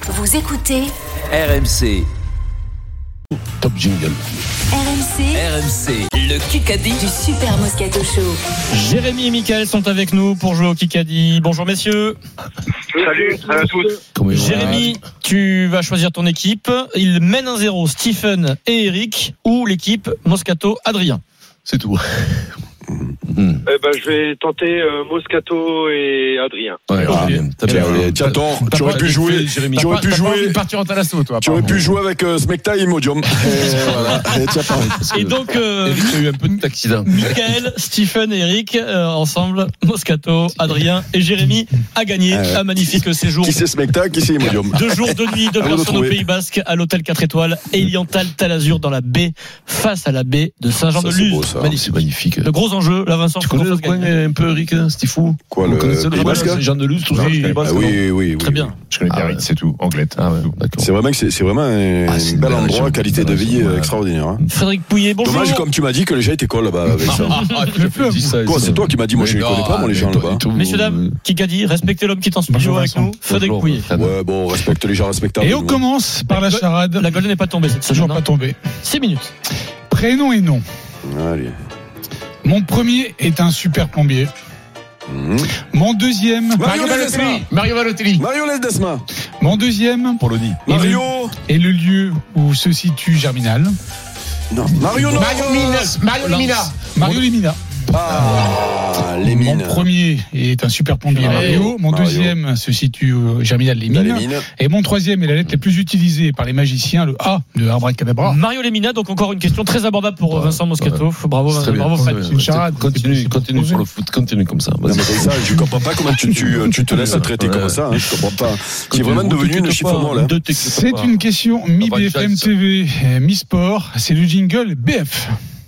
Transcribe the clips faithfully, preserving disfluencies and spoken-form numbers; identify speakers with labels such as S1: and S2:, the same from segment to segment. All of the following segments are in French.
S1: Vous écoutez
S2: R M C.
S3: Top jingle.
S1: R M C,
S2: R M C, le Kikadi
S1: du Super Moscato Show.
S4: Jérémy et Mickaël sont avec nous pour jouer au Kikadi. Bonjour messieurs.
S5: Salut, salut à tous.
S3: Comment
S4: Jérémy, tu vas choisir ton équipe. Il mène un zéro, Stephen et Eric, ou l'équipe Moscato Adrien.
S3: C'est tout.
S5: Eh ben, je vais tenter euh, Moscato et Adrien.
S3: Ouais,
S4: Ok.
S3: ah, t'as bien.
S6: Tiens, Thor, tu aurais pu jouer,
S3: Jérémy.
S6: tu aurais pu jouer,
S7: partir en talasso, toi.
S6: tu aurais pu jouer avec euh, Smecta et Imodium. Et voilà. Et tiens, pareil.
S4: Et donc, euh,
S3: Eric a eu un peu d'accident.
S4: Mickaël, Stephen et Eric, euh, ensemble, Moscato, Adrien et Jérémy, a gagné
S6: Euh,
S4: un magnifique séjour.
S6: Qui c'est Smecta, qui c'est Imodium?
S4: Deux jours de nuit, deux
S6: À vous de
S4: personnes au
S6: trouver.
S4: Pays Basque, à l'hôtel quatre étoiles, Eliantal Talazur dans la baie, face à la baie de
S6: Ça, c'est
S4: Saint-Jean-de-Luz.
S6: beau, ça.
S3: C'est magnifique.
S4: Le gros enjeu, là Vincent,
S3: Tu
S4: faut qu'on
S3: connais le
S4: fasse
S3: coin
S4: gagner.
S3: un peu, Eric, hein, c'était fou.
S6: Quoi,
S3: Vous
S6: le
S3: connaissez
S6: Pays
S3: coin,
S6: Basque?
S3: c'est Jean de Luz, tout ça.
S6: Ah,
S3: Pays Basque,
S6: oui,
S3: non
S6: oui, oui.
S4: Très bien.
S7: Je connais
S3: Ah,
S7: Biarritz,
S3: ouais.
S7: c'est tout. Anglette.
S3: Ah ouais, d'accord.
S6: C'est vraiment que c'est, c'est vraiment un
S3: Ah, c'est une
S6: bel
S3: belle
S6: endroit,
S3: région.
S6: qualité de
S3: Belle
S6: vie
S3: région,
S6: euh,
S3: ouais.
S6: extraordinaire. Hein.
S4: Frédéric Pouillet, bonjour.
S6: Dommage, comme tu m'as dit que les gens étaient cols là-bas avec ça.
S3: Ah, je peux dire ça.
S6: Quoi, c'est toi qui m'as dit, moi je les connais pas, moi les gens là-bas.
S4: Messieurs, dames, Kikadi, respectez l'homme qui est en studio
S7: Bonjour,
S4: avec
S7: Vincent.
S4: nous, Frédéric Pouillet.
S6: Ouais, bon, on respecte les gens respectables.
S7: Et on commence par la charade.
S4: La gueule n'est pas tombée cette
S7: Toujours
S4: semaine.
S7: pas tombé.
S4: six minutes.
S7: Prénom et nom.
S6: Allez.
S7: Mon premier est un super plombier.
S6: Mmh.
S7: Mon deuxième.
S6: Mario Ledesma.
S7: Mario Balotelli.
S6: Mario Ledesma.
S7: Mon deuxième
S3: Polonie.
S6: Mario.
S7: est le lieu où se situe Germinal.
S6: Non. Mario non.
S7: Mario Lemina. Mario Lemina.
S6: Ah, les
S7: Mon
S6: mines.
S7: premier est un super plombier
S6: Mario.
S7: Mario. Mon
S6: Mario.
S7: deuxième se situe au Germinal Les
S6: Dans les
S7: Mines.
S6: mines.
S7: Et mon troisième est la lettre la plus utilisée par les magiciens, le A de Abracadabra.
S4: Mario Lemina, donc encore une question très abordable pour
S3: Ouais,
S4: Vincent Moscato. Bravo,
S3: C'est très bien.
S4: bravo Fred.
S3: Ouais,
S7: C'est une charade.
S3: Continue,
S7: C'est-
S3: continue
S7: c'est-
S3: sur le foot, continue comme ça.
S6: Non, mais comme ça, je comprends pas comment tu, tu, tu te laisses traiter comme ça. Hein, je comprends pas. Qui est vraiment devenu une chiffre molle. Hein.
S7: C'est une question mi
S3: Ah bah,
S7: B F M
S3: chance.
S7: T V, euh, mi Sport. C'est le jingle B F.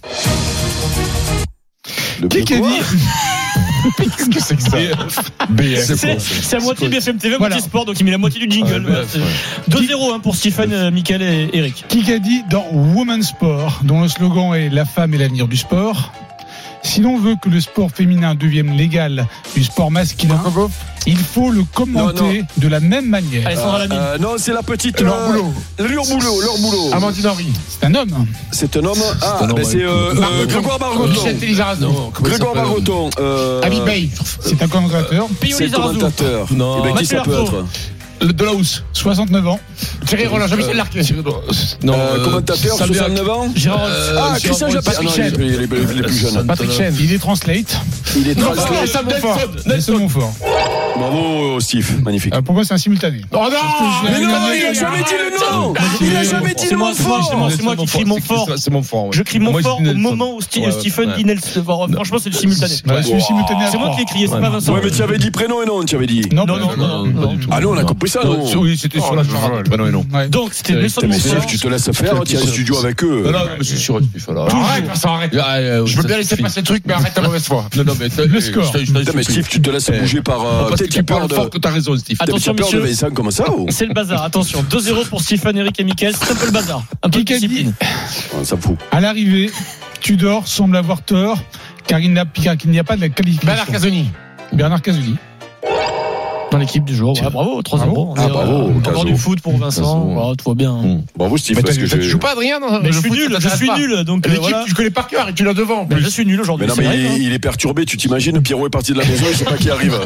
S6: Le
S7: Qui a
S6: quoi
S7: dit Qu'est-ce que c'est que ça B F.
S4: C'est c'est à moitié B F M T V,
S7: Voilà.
S4: moitié sport, donc il met la moitié du jingle.
S3: Ouais,
S4: Voilà,
S3: ouais,
S4: c'est-
S3: ouais.
S4: deux zéro hein, pour Stephen, euh, Mickaël et Eric.
S7: Qui a dit dans Woman Sport, dont le slogan est La femme est l'avenir du sport. Si l'on veut que le sport féminin devienne l'égal du sport masculin, il faut le commenter
S6: Non, non.
S7: de la même manière.
S4: Alessandra Lamine.
S6: Euh, non, c'est la petite.
S7: Leur
S6: euh,
S7: boulot.
S6: Leur boulot, leur boulot.
S7: Amandine Henry. C'est un homme.
S6: C'est un homme. Ah,
S3: un homme,
S6: ben c'est euh,
S3: ouais.
S6: euh, Grégoire Margoton.
S3: Non, comment il
S6: Grégoire
S3: s'appelle
S6: Margoton. Euh,
S7: C'est un commentateur.
S4: Pio
S6: C'est le
S4: Lizarazu.
S6: commentateur.
S3: Non.
S6: Eh ben, qui
S4: Mathieu
S6: ça peut
S4: Arnaud.
S6: être
S3: De la housse.
S7: soixante-neuf ans.
S3: Thierry Roland, Jean-Michel Larquet. Non,
S6: euh, Commentateur,
S3: Salviac.
S6: soixante-neuf ans.
S4: Gérard
S3: Euh,
S6: Ah,
S3: Jean-
S6: Christian Japet. Ah non,
S7: Patrick
S6: il est- il est il est- il est plus jeune.
S7: Patrick Chen. Il est translate.
S6: Il est
S3: Non,
S6: translate.
S3: Nelson
S7: Montfort.
S3: Nelson.
S7: Nelson Montfort.
S6: Bravo, Steve. Magnifique.
S7: Euh, Pour moi, c'est un simultané.
S3: Oh non
S6: Mais non, il a jamais dit le nom. Il a jamais dit
S4: C'est
S6: le
S4: moi,
S6: nom
S4: c'est moi,
S6: fort.
S4: c'est moi, c'est moi qui crie Montfort.
S3: C'est Montfort. ouais.
S4: Je crie
S3: Moi,
S4: Montfort
S3: je dis
S4: au
S3: Nelson.
S4: moment où Sti-
S3: Ouais,
S4: Stephen
S3: ouais.
S4: dit Nelson. Franchement, c'est le simultané.
S7: Ouais, je suis simultané à
S4: C'est moi
S7: trois.
S4: qui l'ai crié, c'est
S3: Ouais.
S4: pas Vincent.
S6: Ouais, mais tu avais dit prénom et nom, tu avais dit.
S7: Non,
S4: Non,
S7: non,
S4: non, non, non,
S3: pas du tout.
S6: Ah non, on a compris ça, non.
S3: Oui, c'était sur la charade. Bah non, et non.
S7: Ouais.
S4: Donc, c'était
S3: C'est-
S4: Nelson
S3: c'est-
S6: Mais
S4: Montfort.
S6: Steve, tu te laisses faire, tu es au studio avec eux.
S3: Non, non, mais c'est sûr, Steve, alors.
S7: Arrête, ça arrête.
S3: Ah, euh,
S7: Je
S3: ça
S7: veux bien laisser
S3: suffit.
S7: passer le truc, mais arrête ta mauvaise foi.
S3: Non, non, mais
S7: Le score.
S6: Putain, mais Steve, tu te laisses bouger par. euh,
S3: Parce
S6: Peut-être
S3: que
S6: tu
S3: tu
S6: peur
S3: parles
S6: de.
S3: fort que t'as raison, Steve.
S4: Attention,
S6: T'as peur de
S4: messieurs.
S6: Vincent comme ça ou
S4: C'est le bazar, attention. deux zéro pour Stephen, Eric et Mickaël. C'est un peu le bazar. Un peu de
S7: Qui a dit
S4: discipline.
S6: Ah, ça me fout.
S7: À l'arrivée, Tudor semble avoir tort, car il n'a car qu'il n'y a pas de la qualification.
S8: Bernard Casoni.
S7: Bernard Casoni.
S4: Dans l'équipe du jour. Ouais, bravo, trois zéro.
S6: Ah, bravo,
S4: Encore
S6: Caso.
S4: du foot pour Vincent.
S3: Caso.
S4: Voilà, tout va bien.
S3: Mmh.
S6: Bravo, Steve.
S8: Mais
S6: parce
S8: toi,
S6: que
S8: toi, tu
S6: j'ai-
S8: joues pas Adrien dans
S4: Mais
S8: le
S4: je suis
S8: foot,
S4: nul,
S8: ça
S4: je
S8: t'intéresse
S4: suis
S8: pas.
S4: nul. Donc, euh,
S8: L'équipe,
S4: voilà.
S8: tu connais par cœur et tu l'as devant. en
S4: Mais
S8: plus.
S4: je suis nul
S6: Mais
S4: aujourd'hui.
S6: non,
S4: c'est
S6: mais
S4: vrai, hein.
S6: il, il est perturbé, tu t'imagines, Pierrot est parti de la maison, il sait pas qui arrive.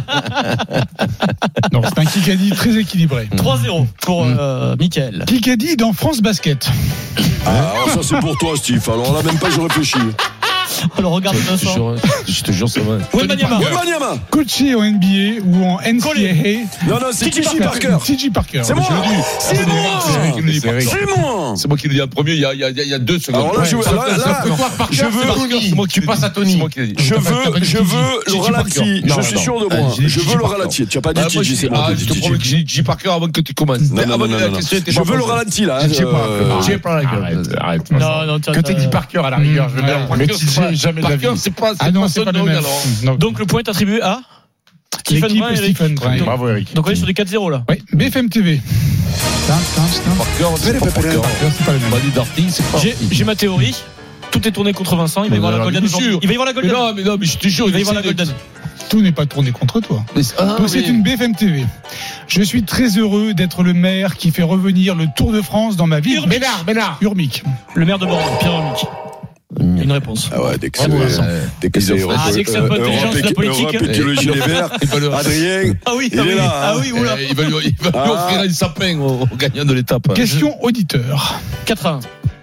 S7: Non, c'est un Kikadi très équilibré.
S4: trois zéro pour euh, Mickaël.
S7: Kikadi dans France Basket.
S6: Ah, alors ça c'est pour toi, Steve. Alors là, même pas, je réfléchis.
S4: Alors regarde Vincent.
S3: Je te jure, ça va.
S4: Wembanyama.
S6: Wembanyama.
S7: Coaché en N B A ou en N C A A.
S6: Non, non, c'est T J Parker.
S7: T J Parker.
S6: C'est moi. C'est moi.
S3: C'est vrai.
S6: C'est moi.
S3: C'est moi qui l'ai dit en premier, il y a, il y a, il y a deux secondes.
S6: Alors là, je veux-
S3: Ouais,
S6: là,
S3: ça-
S6: là,
S3: ça peut voir par
S6: je
S3: cœur,
S6: veux-
S3: c'est par cœur, c'est moi qui
S8: tu
S3: l'ai
S8: passes
S3: dit.
S8: à Tony.
S3: C'est moi qui l'ai dit.
S6: Je
S3: T'as pas- t'as
S6: veux,
S3: pas dit
S6: je
S3: T J.
S6: veux
S3: T
S6: le
S3: J
S6: ralenti.
S3: Parker.
S6: Je
S3: Non,
S6: suis
S3: non.
S6: sûr de
S3: Ah,
S6: moi.
S3: j'ai dit
S6: Je
S3: T J
S6: veux le
S3: Parker.
S6: ralenti. Tu as pas
S3: Ah,
S6: dit
S3: moi,
S6: T J,
S3: j'ai-
S6: c'est moi.
S3: Ah,
S6: qui ai
S3: je
S6: dit
S3: te
S6: T J.
S3: promets que j'ai dit Parker avant que tu commences.
S6: Non, non,
S3: Avant
S6: non,
S3: la
S6: non,
S3: question était
S6: Je
S3: pas
S6: veux le
S3: posée.
S6: ralenti là.
S8: T J
S6: euh,
S8: Parker.
S7: J'ai pas la gueule.
S8: Arrête, arrête.
S4: Non, non, tiens,
S8: Que t'es
S4: t'as-
S8: dit Parker à la rigueur, je veux bien.
S7: Ouais,
S8: Mais
S3: Parker,
S8: T J,
S3: c'est pas-
S8: jamais de la
S3: Parker,
S8: vie.
S3: c'est pas,
S7: Ah non,
S3: pas
S7: c'est
S3: son
S7: pas le
S3: nom,
S7: même.
S3: alors.
S7: Non.
S4: Donc le point est attribué à Stephen
S7: L'équipe
S4: Brun et Eric.
S7: Stephen Brun.
S4: Donc-
S8: Bravo, Eric.
S4: Donc on est sur des quatre zéro là.
S7: Oui, B F M T V. Putain, putain, putain.
S3: Parker, c'est pas Parker.
S7: C'est pas le même.
S3: Bali Darty, c'est pas.
S4: J'ai j'ai ma théorie. Tout est tourné contre Vincent. Il va y voir la Golden.
S3: Bien sûr.
S4: Il va y voir la
S3: Mais
S4: Golden.
S3: non, mais non, mais je te jure,
S4: Il va y voir la Golden.
S7: Tout n'est pas tourné contre toi.
S3: Mais, ah,
S7: Donc c'est
S3: mais-
S7: une B F M T V. Je suis très heureux d'être le maire qui fait revenir le Tour de France dans ma ville.
S8: Ménard, Ménard.
S7: Urmic.
S4: Le maire de Bordeaux, Pierre Urmic. Une réponse.
S6: Ah ouais, dès que c'est,
S3: Bravo, Vincent.
S6: dès que c'est Europe,
S4: Ah, dès que c'est un peu
S6: Europe
S4: intelligence,
S6: et-
S4: la politique.
S6: Europe et que le gilet vert,
S3: Il va le-
S6: Adrien,
S4: Ah oui,
S6: il
S4: ah
S6: est
S4: oui,
S6: là.
S4: ah
S6: hein.
S4: oui, oula.
S3: Eh, il va lui, il va lui
S6: Ah.
S3: offrir un sapin au, au gagnant de l'étape.
S7: Question auditeur.
S4: quatre à un.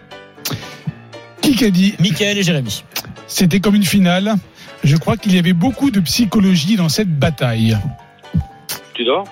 S7: Qui qu'a dit
S4: Mickaël et Jérémy.
S7: c'était comme une finale? Je crois qu'il y avait beaucoup de psychologie dans cette bataille.
S5: Tu dors?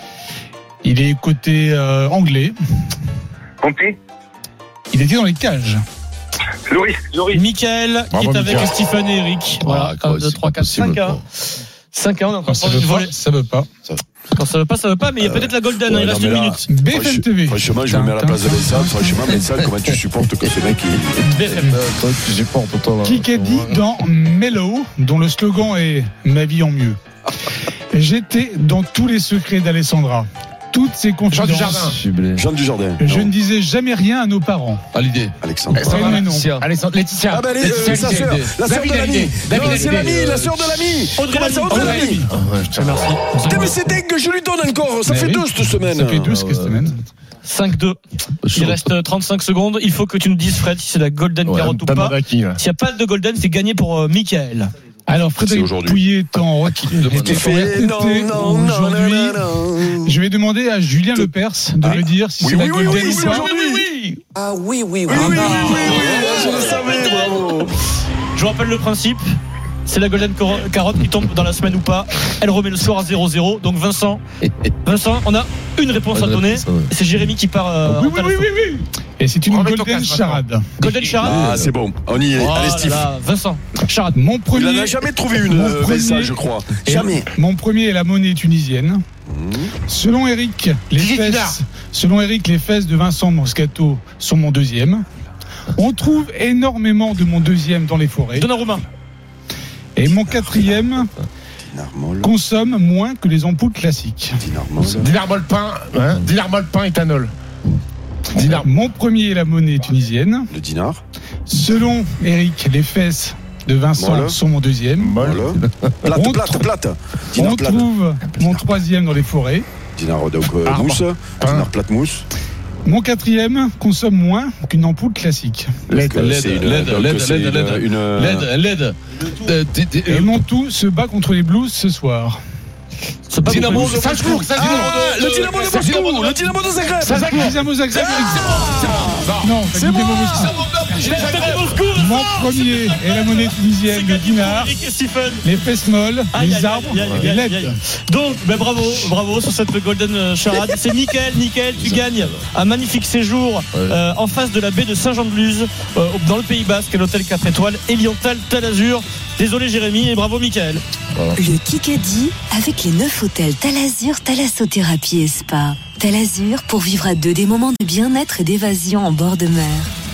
S7: Il est côté euh, anglais.
S5: Compris?
S7: Il était dans les cages.
S5: Loris, Loris.
S4: Mickaël qui
S8: Bravo,
S4: est avec
S8: Mickaël.
S4: Stephen et Eric. Voilà,
S3: quoi,
S4: un, deux,
S3: c'est
S4: trois,
S3: pas
S4: quatre, cinq
S3: possible,
S4: à un.
S3: quoi.
S4: cinq à un, on est en train
S7: Quand
S4: de
S7: ça
S4: prendre
S7: veut
S4: une
S7: pas,
S4: volée.
S7: ça veut pas.
S4: Quand ça veut pas, ça veut pas, mais il y a peut-être la Golden,
S6: Ouais,
S4: il
S6: non,
S4: reste
S6: mais
S4: une
S6: là-
S4: minute.
S7: B F M T V.
S6: Franchement, je me mets à la place de Vincent. Franchement, Vincent, comment tu supportes que ces mecs ils-
S4: B F M.
S3: Toi, tu supportes, toi, là.
S7: Qui qu'a dit dans Mellow, dont le slogan est Ma vie en mieux. J'étais dans tous les secrets d'Alessandra. Toutes ses
S8: Jean Dujardin.
S7: confidences.
S3: Ciblé.
S6: Jean Dujardin.
S7: Je
S6: Non,
S7: ne disais jamais rien à nos parents.
S3: À l'idée.
S6: Alexandre.
S7: Ça va, mais non.
S3: Laetitia.
S8: Allez, Laetitia.
S6: Ah ben les,
S8: Laetitia
S6: euh, sa
S8: Hallyday.
S6: sœur, la sœur
S8: David
S6: de l'ami.
S8: Hallyday. David
S6: Non, c'est
S8: Hallyday.
S6: l'ami, la sœur de l'ami.
S4: Audrey
S6: Comment ça, Audrey
S4: Lamy.
S6: Lamy?
S3: Ah ouais, putain.
S4: Merci.
S6: Putain, mais c'est dingue que je lui donne encore. Ça
S7: Mais
S6: fait
S7: oui.
S6: deux cette semaine.
S7: Ça fait deux cette
S3: ouais.
S7: semaine.
S4: cinq deux. Il reste trente-cinq secondes. Il faut que tu nous dises, Fred, si c'est la Golden
S3: Ouais,
S4: carotte ou
S8: T'as
S4: pas.
S8: demandé à qui, là?
S4: S'il n'y a pas de Golden, c'est gagné pour euh, Mickaël.
S7: Alors
S6: C'est
S7: Frédéric
S6: aujourd'hui.
S7: Pouillet est en
S3: demande
S7: était
S6: Fait,
S7: retraité
S6: non, non, non,
S7: aujourd'hui.
S6: non, non.
S7: Je vais demander à Julien Lepers de
S6: Ah.
S7: me dire si
S6: Oui,
S7: c'est la
S6: oui, oui,
S7: Golden
S6: oui,
S7: ou
S6: oui,
S7: pas.
S6: aujourd'hui.
S2: Ah oui, oui, oui.
S6: Oui, oui, oui, oui, oui, je le savais, bravo.
S4: Je vous rappelle le principe. C'est la Golden Cor- Carotte qui tombe dans la semaine ou pas. Elle remet le score à zéro zéro. Donc Vincent, Vincent, on a une réponse à
S3: Une
S4: donner.
S3: réponse, ouais.
S4: C'est Jérémy qui part. euh,
S7: Oui,
S4: en
S7: oui, oui,
S4: talon.
S7: oui, oui. Et c'est une
S8: Remets ton
S7: Golden
S8: casque,
S7: charade.
S4: Golden Charade.
S6: Ah, c'est bon. On y est.
S4: Oh
S6: Allez,
S4: là
S6: Steve.
S4: là, Vincent, Charade.
S7: Mon
S6: Il
S7: premier,
S6: en a jamais trouvé une,
S7: Mon
S6: euh,
S7: premier-
S6: Vincent, je crois.
S7: et-
S6: Jamais.
S7: Mon premier est la monnaie tunisienne. Selon Eric, les
S8: Gigi Dinard.
S7: fesses, selon Eric, les fesses de Vincent Moscato sont mon deuxième. On trouve énormément de mon deuxième dans les forêts.
S4: Donnarumma.
S7: Et mon quatrième
S6: Dinarmol.
S7: consomme moins que les ampoules classiques.
S6: Dinarmol.
S8: Dinar Molpin, hein, Dinar Molpin, éthanol. Dinar.
S7: Mon premier est la monnaie tunisienne.
S6: Le dinar.
S7: Selon Eric, les fesses de Vincent
S6: Voilà.
S7: sont mon deuxième.
S6: Voilà. Plate,
S7: On
S6: plate,
S7: trouve-
S6: plate.
S7: On
S6: Dinar plate.
S7: trouve mon troisième dans les forêts.
S6: Dinar donc euh,
S8: Arbre.
S6: mousse. Dinar plate mousse.
S7: Mon quatrième consomme moins qu'une ampoule classique.
S3: LED,
S6: Donc,
S3: LED,
S6: c'est une-
S3: LED,
S6: donc,
S3: LED,
S6: c'est
S3: LED,
S6: une-
S3: LED.
S6: une-
S3: LED, LED. Euh, t'es- t'es-
S7: Et mon tout se bat contre les Blues ce soir.
S4: C'est pas
S3: Dynamo
S4: beaucoup.
S3: de
S8: Salzbourg,
S3: Moscou.
S8: Salzbourg.
S6: Ah, le Dynamo de
S3: C'est Dynamo
S6: Moscou.
S3: de
S6: Le Dynamo de Zagreb.
S8: Salzbourg.
S7: Dynamo Zagreb. Non,
S6: C'est
S7: Dynamo
S6: bon.
S7: Moscou.
S4: Dynamo Moscou,
S7: Mon premier est la monnaie tunisienne, le dinar,
S4: Eric et Stephen.
S7: les fesses molles,
S4: Aïe,
S7: les
S4: aïe,
S7: arbres,
S4: aïe, aïe,
S7: les
S4: aïe,
S7: L E
S4: aïe,
S7: D.
S4: aïe. Donc, ben bravo, bravo sur cette Golden euh, Charade. C'est Mickaël, Mickaël, tu gagnes un magnifique séjour euh, en face de la baie de Saint-Jean-de-Luz, euh, dans le Pays Basque, à l'hôtel quatre étoiles, Eliantal Talazur. Désolé Jérémy et bravo Mickaël.
S1: Le Kikadi avec les neuf hôtels Talazur, Thalassothérapie et Spa. Talazur pour vivre à deux des moments de bien-être et d'évasion en bord de mer.